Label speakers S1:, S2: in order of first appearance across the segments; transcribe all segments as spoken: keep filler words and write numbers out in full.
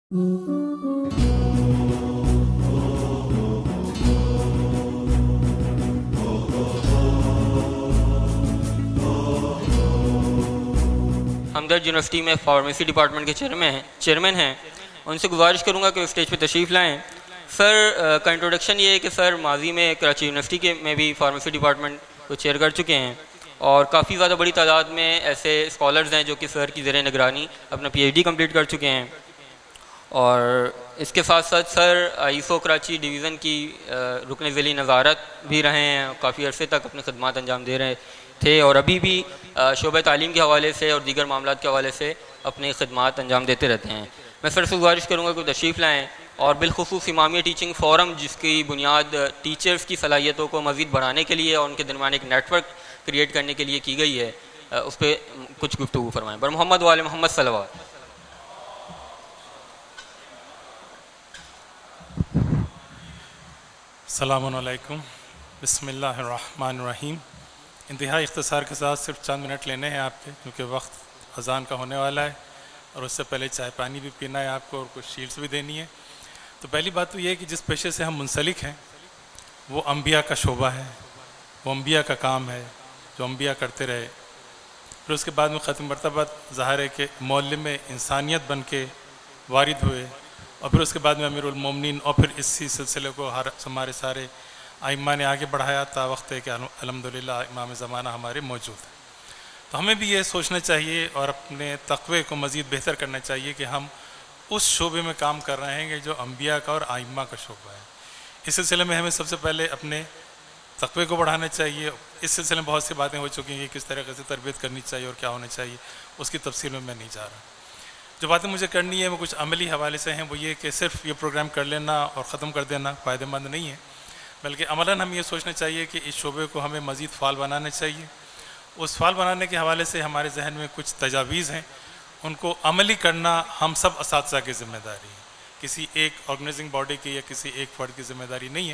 S1: ہمدرد university میں pharmacy department کے chairman ہیں چیئرمین ہیں ان سے گزارش کروں گا کہ وہ اسٹیج پہ تشریف لائیں. سر کا انٹروڈکشن یہ ہے کہ سر ماضی میں کراچی یونیورسٹی کے میں بھی فارمیسی ڈپارٹمنٹ کو چیئر کر چکے ہیں اور کافی زیادہ بڑی تعداد میں ایسے اسکالرز ہیں جو کہ سر کی زیر نگرانی اپنا پی ایچ ڈی کمپلیٹ کر چکے ہیں. اور اس کے ساتھ ساتھ سر آئیسو کراچی ڈویژن کی رکن ذیلی نظارت بھی رہے ہیں, کافی عرصے تک اپنے خدمات انجام دے رہے تھے اور ابھی بھی شعبہ تعلیم کے حوالے سے اور دیگر معاملات کے حوالے سے اپنے خدمات انجام دیتے رہتے ہیں. میں سر سے گزارش کروں گا کہ تشریف لائیں اور بالخصوص امامیہ ٹیچنگ فورم جس کی بنیاد ٹیچرز کی صلاحیتوں کو مزید بڑھانے کے لیے اور ان کے درمیان ایک نیٹ ورک کریٹ کرنے کے لیے کی گئی ہے, اس پہ کچھ گفتگو فرمائیں. بر محمد وال محمد صلوات.
S2: السلام علیکم. بسم اللہ الرحمن الرحیم. انتہائی اختصار کے ساتھ صرف چند منٹ لینے ہیں آپ کے, کیونکہ وقت اذان کا ہونے والا ہے اور اس سے پہلے چائے پانی بھی پینا ہے آپ کو اور کچھ شیلڈس بھی دینی ہے. تو پہلی بات تو یہ ہے کہ جس پیشے سے ہم منسلک ہیں وہ انبیاء کا شعبہ ہے, وہ انبیاء کا کام ہے جو انبیاء کرتے رہے. پھر اس کے بعد میں ختم مرتبہ ظاہر ہے کہ معلم انسانیت بن کے وارد ہوئے اور پھر اس کے بعد میں امیر المومنین اور پھر اسی سلسلے کو ہر ہمارے سارے ائمہ نے آگے بڑھایا تا وقت ہے کہ الحمدللہ امام زمانہ ہمارے موجود ہیں. تو ہمیں بھی یہ سوچنا چاہیے اور اپنے تقوی کو مزید بہتر کرنا چاہیے کہ ہم اس شعبے میں کام کر رہے ہیں کہ جو انبیاء کا اور ائمہ کا شعبہ ہے. اس سلسلے میں ہمیں سب سے پہلے اپنے تقوی کو بڑھانا چاہیے. اس سلسلے میں بہت سی باتیں ہو چکی ہیں کہ کس طریقے سے تربیت کرنی چاہیے اور کیا ہونا چاہیے, اس کی تفصیل میں میں نہیں جا رہا. جو باتیں مجھے کرنی ہے وہ کچھ عملی حوالے سے ہیں. وہ یہ کہ صرف یہ پروگرام کر لینا اور ختم کر دینا فائدہ مند نہیں ہے, بلکہ عملاً ہم یہ سوچنا چاہیے کہ اس شعبے کو ہمیں مزید فعال بنانا چاہیے. اس فعال بنانے کے حوالے سے ہمارے ذہن میں کچھ تجاویز ہیں, ان کو عملی کرنا ہم سب اساتذہ کی ذمہ داری ہے, کسی ایک آرگنائزنگ باڈی کی یا کسی ایک فرد کی ذمہ داری نہیں ہے.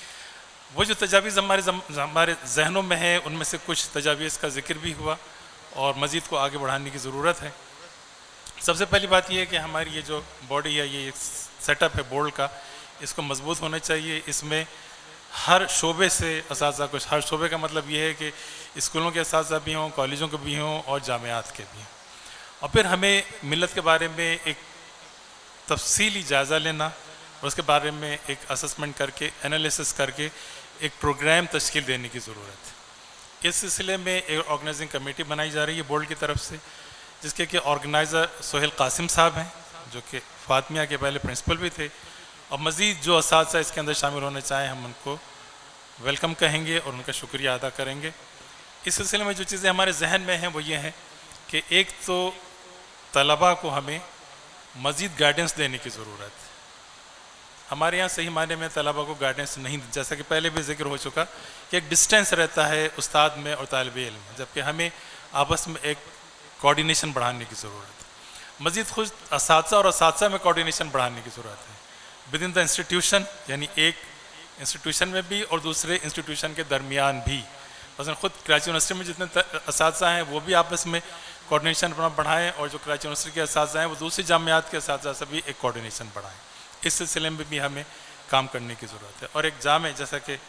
S2: وہ جو تجاویز ہمارے ہمارے ذہنوں میں ہیں ان میں سے کچھ تجاویز کا ذکر بھی ہوا اور مزید کو آگے بڑھانے کی ضرورت ہے. سب سے پہلی بات یہ ہے کہ ہماری یہ جو باڈی ہے, یہ سیٹ اپ ہے بورڈ کا, اس کو مضبوط ہونا چاہیے. اس میں ہر شعبے سے اساتذہ, کچھ ہر شعبے کا مطلب یہ ہے کہ اسکولوں کے اساتذہ بھی ہوں, کالجوں کے بھی ہوں اور جامعات کے بھی ہوں. اور پھر ہمیں ملت کے بارے میں ایک تفصیلی جائزہ لینا اور اس کے بارے میں ایک اسسمنٹ کر کے انالیسس کر کے ایک پروگرام تشکیل دینے کی ضرورت ہے. اس سلسلے میں ایک آرگنائزنگ کمیٹی بنائی جا رہی ہے بورڈ کی طرف سے, جس کے کہ آرگنائزر سہیل قاسم صاحب ہیں جو کہ فاطمیہ کے پہلے پرنسپل بھی تھے, اور مزید جو اساتذہ اس کے اندر شامل ہونا چاہیں ہم ان کو ویلکم کہیں گے اور ان کا شکریہ ادا کریں گے. اس سلسلے میں جو چیزیں ہمارے ذہن میں ہیں وہ یہ ہیں کہ ایک تو طلباء کو ہمیں مزید گائیڈنس دینے کی ضرورت ہے. ہمارے یہاں صحیح معنی میں طلباء کو گائیڈنس نہیں, جیسا کہ پہلے بھی ذکر ہو چکا کہ ایک ڈسٹینس رہتا ہے استاد میں اور طالب علم میں, جبکہ ہمیں آپس میں ایک کوآرڈینیشن بڑھانے کی ضرورت ہے. مزید خود اساتذہ اور اساتذہ میں کوآرڈینیشن بڑھانے کی ضرورت ہے ود ان دا انسٹیٹیوشن, یعنی ایک انسٹیٹیوشن میں بھی اور دوسرے انسٹیٹیوشن کے درمیان بھی. مثلا خود کراچی یونیورسٹی میں جتنے اساتذہ ہیں وہ بھی آپس میں کوآرڈینیشن اپنا بڑھائیں, اور جو کراچی یونیورسٹی کے اساتذہ ہیں وہ دوسری جامعات کے اساتذہ سے بھی ایک کوآرڈینیشن بڑھائیں. اس سلسلے میں بھی ہمیں کام کرنے کی ضرورت ہے. اور ایک جامع, جیسا کہ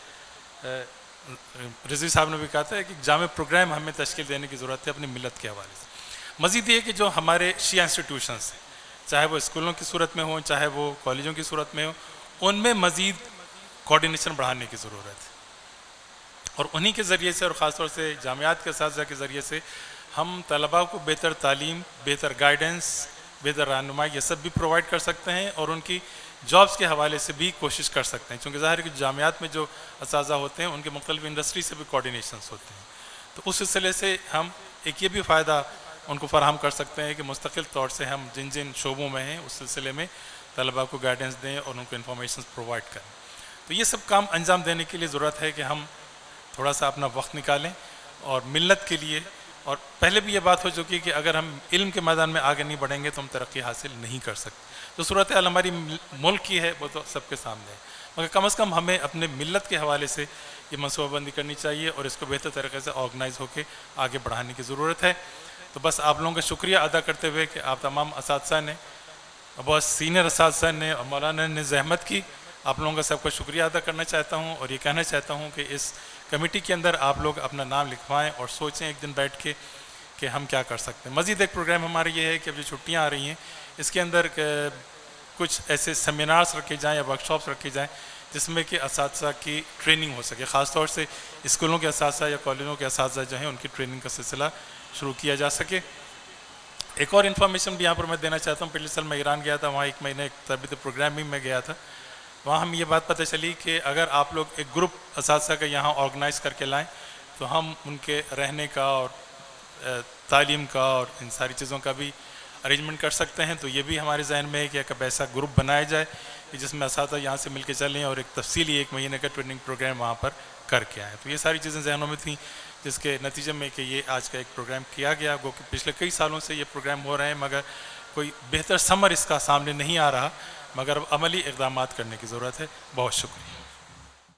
S2: رضوی صاحب نے بھی کہا تھا کہ جامع پروگرام ہمیں تشکیل دینے کی ضرورت ہے اپنی ملت کے حوالے سے. مزید یہ کہ جو ہمارے شیعہ انسٹیٹیوشنس ہیں, چاہے وہ اسکولوں کی صورت میں ہوں چاہے وہ کالجوں کی صورت میں ہوں, ان میں مزید کوآرڈینیشن بڑھانے کی ضرورت ہے. اور انہی کے ذریعے سے اور خاص طور سے جامعات کے اساتذہ کے ذریعے سے ہم طلباء کو بہتر تعلیم, بہتر گائیڈنس, بہتر رہنمائی یہ سب بھی پرووائڈ کر سکتے ہیں, اور ان کی جابس کے حوالے سے بھی کوشش کر سکتے ہیں. چونکہ ظاہر ہے کہ جامعات میں جو اساتذہ ہوتے ہیں ان کے مختلف انڈسٹری سے بھی کوآرڈینیشنس ہوتے ہیں, تو اس سلسلے سے ہم ایک یہ بھی فائدہ ان کو فراہم کر سکتے ہیں کہ مستقل طور سے ہم جن جن شعبوں میں ہیں اس سلسلے میں طلباء کو گائیڈنس دیں اور ان کو انفارمیشنز پرووائڈ کریں. تو یہ سب کام انجام دینے کے لیے ضرورت ہے کہ ہم تھوڑا سا اپنا وقت نکالیں اور ملت کے لیے. اور پہلے بھی یہ بات ہو چکی کہ اگر ہم علم کے میدان میں آگے نہیں بڑھیں گے تو ہم ترقی حاصل نہیں کر سکتے. تو صورت حال ہماری ملک کی ہے وہ تو سب کے سامنے ہے, مگر کم از کم ہمیں اپنے ملت کے حوالے سے یہ منصوبہ بندی کرنی چاہیے اور اس کو بہتر طریقے سے آرگنائز ہو کے آگے بڑھانے کی ضرورت ہے. تو بس آپ لوگوں کا شکریہ ادا کرتے ہوئے کہ آپ تمام اساتذہ نے بہت سینئر اساتذہ نے اور مولانا نے زحمت کی. آپ لوگوں کا سب کا شکریہ ادا کرنا چاہتا ہوں اور یہ کہنا چاہتا ہوں کہ اس کمیٹی کے اندر آپ لوگ اپنا نام لکھوائیں اور سوچیں ایک دن بیٹھ کے کہ ہم کیا کر سکتے ہیں. مزید ایک پروگرام ہمارا یہ ہے کہ اب جو چھٹیاں آ رہی ہیں اس کے اندر کچھ ایسے سیمینارز رکھے جائیں یا ورک شاپس رکھے جائیں جس میں کہ اساتذہ کی ٹریننگ ہو سکے. خاص طور سے اسکولوں کے اساتذہ یا کالجوں کے اساتذہ جو ہیں ان کی ٹریننگ کا سلسلہ شروع کیا جا سکے. ایک اور انفارمیشن بھی یہاں پر میں دینا چاہتا ہوں. پچھلے سال میں ایران گیا تھا, وہاں ایک مہینے ایک تربیتی پروگرام بھی میں گیا تھا. وہاں ہم یہ بات پتہ چلی کہ اگر آپ لوگ ایک گروپ اساتذہ کا یہاں آرگنائز کر کے لائیں تو ہم ان کے رہنے کا اور تعلیم کا اور ان ساری چیزوں کا بھی ارینجمنٹ کر سکتے ہیں. تو یہ بھی ہمارے ذہن میں ہے کہ ایک ایسا گروپ بنایا جائے کہ جس میں اساتذہ یہاں سے مل کے چلیں اور ایک تفصیلی ایک مہینے کا ٹریننگ پروگرام وہاں پر کر کے آئیں. تو یہ ساری چیزیں ذہنوں میں تھیں جس کے نتیجے میں کہ یہ آج کا ایک پروگرام کیا گیا. گو کہ پچھلے کئی سالوں سے یہ پروگرام ہو رہے ہیں مگر کوئی بہتر ثمر اس کا سامنے نہیں آ رہا, مگر اب عملی اقدامات کرنے کی ضرورت ہے. بہت شکریہ.